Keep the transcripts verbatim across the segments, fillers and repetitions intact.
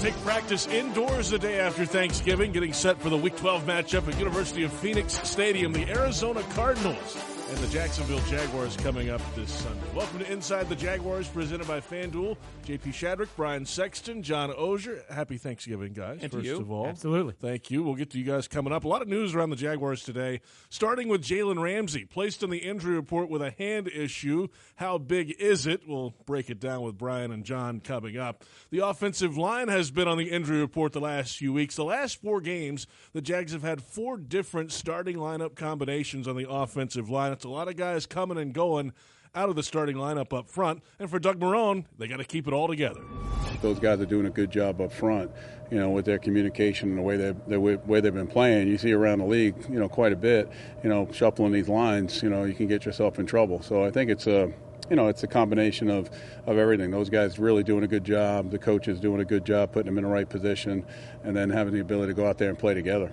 take practice indoors the day after Thanksgiving, getting set for the Week twelve matchup at University of Phoenix Stadium. The Arizona Cardinals and the Jacksonville Jaguars coming up this Sunday. Welcome to Inside the Jaguars, presented by FanDuel. J P Shadrick, Brian Sexton, John Oehser. Happy Thanksgiving, guys, and first to you. of all. Absolutely. Thank you. We'll get to you guys coming up. A lot of news around the Jaguars today, starting with Jalen Ramsey, placed on the injury report with a hand issue. How big is it? We'll break it down with Brian and John coming up. The offensive line has been on the injury report the last few weeks. The last four games, the Jags have had four different starting lineup combinations on the offensive line. It's a lot of guys coming and going out of the starting lineup up front. And for Doug Marrone, they got to keep it all together. Those guys are doing a good job up front, you know, with their communication and the way they the way they've been playing. You see around the league, you know, quite a bit, you know, shuffling these lines, you know, you can get yourself in trouble. So I think it's a, you know, it's a combination of, of everything. Those guys really doing a good job. The coach is doing a good job putting them in the right position, and then having the ability to go out there and play together.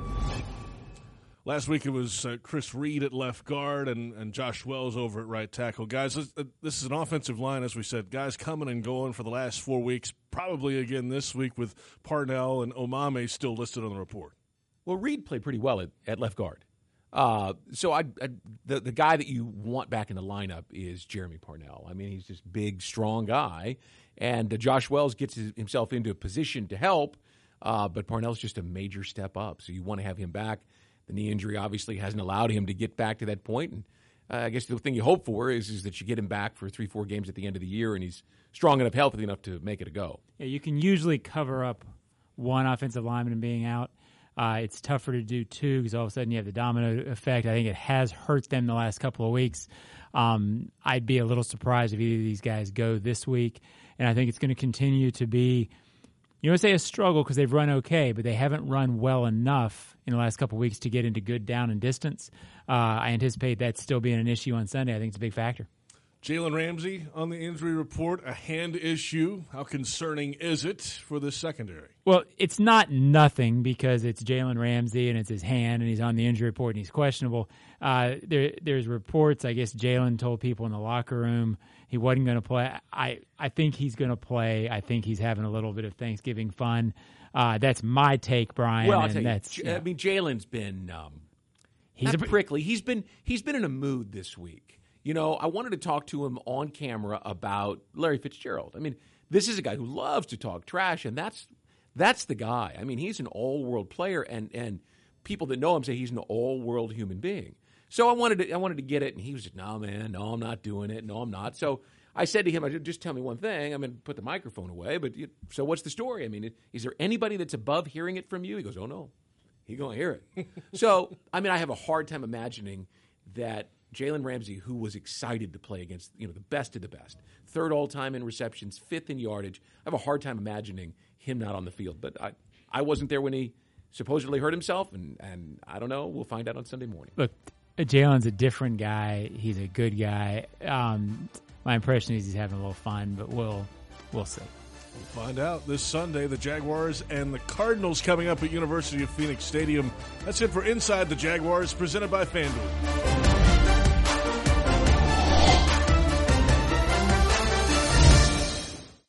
Last week it was uh, Chris Reed at left guard and, and Josh Wells over at right tackle. Guys, this, uh, this is an offensive line, as we said. Guys coming and going for the last four weeks, probably again this week with Parnell and Omameh still listed on the report. Well, Reed played pretty well at, at left guard. Uh, so I, I, the, the guy that you want back in the lineup is Jeremy Parnell. I mean, he's this big, strong guy. And uh, Josh Wells gets his, himself into a position to help, uh, but Parnell's just a major step up. So you want to have him back. The knee injury obviously hasn't allowed him to get back to that point. And uh, I guess the thing you hope for is, is that you get him back for three, four games at the end of the year, and he's strong enough, healthy enough to make it a go. Yeah, you can usually cover up one offensive lineman being out. Uh, it's tougher to do two because all of a sudden you have the domino effect. I think it has hurt them the last couple of weeks. Um, I'd be a little surprised if either of these guys go this week, and I think it's going to continue to be, you don't say a struggle because they've run okay, but they haven't run well enough in the last couple of weeks to get into good down and distance. Uh, I anticipate that still being an issue on Sunday. I think it's a big factor. Jalen Ramsey on the injury report, a hand issue. How concerning is it for this secondary? Well, it's not nothing because it's Jalen Ramsey and it's his hand and he's on the injury report and he's questionable. Uh, there, there's reports, I guess Jalen told people in the locker room he wasn't going to play. I, I think he's going to play. I think he's having a little bit of Thanksgiving fun. Uh, that's my take, Brian. Well, I'll and tell you, that's, yeah. I mean, Jalen's been um, he's not a, prickly. He's been he's been in a mood this week. You know, I wanted to talk to him on camera about Larry Fitzgerald. I mean, this is a guy who loves to talk trash, and that's that's the guy. I mean, he's an all-world player, and and people that know him say he's an all-world human being. So I wanted to I wanted to get it, and he was just, no, man, no, I'm not doing it. No, I'm not. So I said to him, I said, just tell me one thing. I'm going to put the microphone away, but you, so what's the story? I mean, is there anybody that's above hearing it from you? He goes, oh, no, he's going to hear it. So, I mean, I have a hard time imagining that Jalen Ramsey, who was excited to play against, you know, the best of the best, third all-time in receptions, fifth in yardage, I have a hard time imagining him not on the field. But I, I wasn't there when he supposedly hurt himself, and, and I don't know. We'll find out on Sunday morning. Look, Jalen's a different guy. He's a good guy. Um, my impression is he's having a little fun, but we'll we'll see. We'll find out this Sunday. The Jaguars and the Cardinals coming up at University of Phoenix Stadium. That's it for Inside the Jaguars, presented by FanDuel.